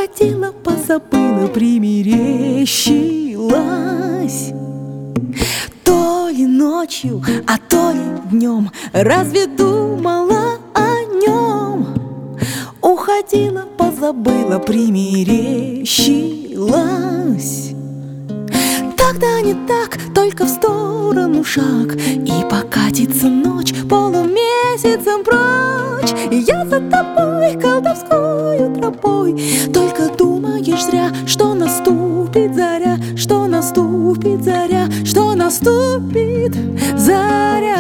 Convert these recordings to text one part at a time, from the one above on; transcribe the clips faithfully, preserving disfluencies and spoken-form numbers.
Уходила, позабыла, примерещилась. То ли ночью, а то ли днем, разве думала о нем? Уходила, позабыла, примерещилась. Тогда не так, только в сторону шаг, и покатится ночь полумесяцем прочь. И я за тобой колдовскою тропой. Только думаешь зря, что наступит заря, что наступит заря, что наступит заря.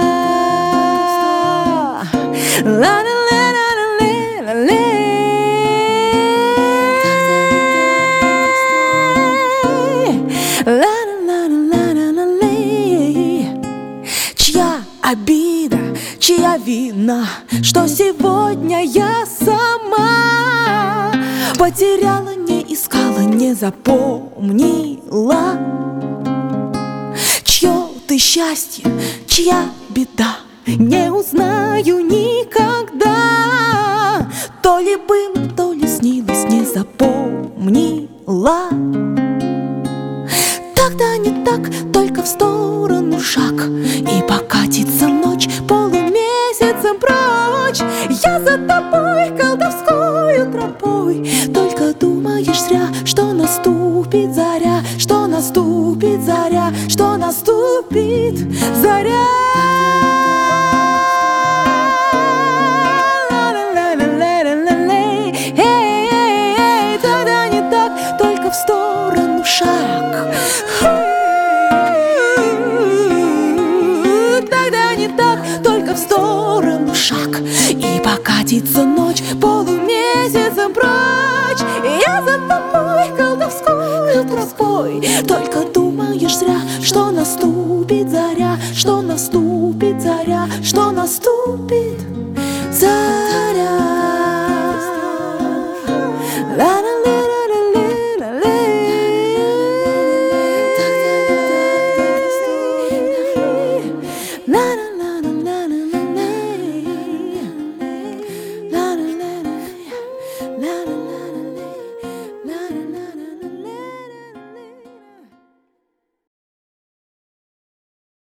Чья обида, чья вина, что сегодня я сама потеряла, не искала, не запомнила. Чье ты счастье, чья беда, не узнаю никогда. То ли было, то ли снилось, не запомнила. Тогда не так, только в сторону шаг, и покатится ночь полумесяцем прочь. Я за тобой колдовскою тропой. Только думаешь зря, что наступит заря, что наступит заря, что наступит заря. Тогда не так, только в сторону шаг. Тогда не так, только в сторону шаг, и покатится ночь полумесяцем прочь. Я за тобой колдовскою тропой. Только думаешь зря, что наступит заря, что наступит заря, что наступит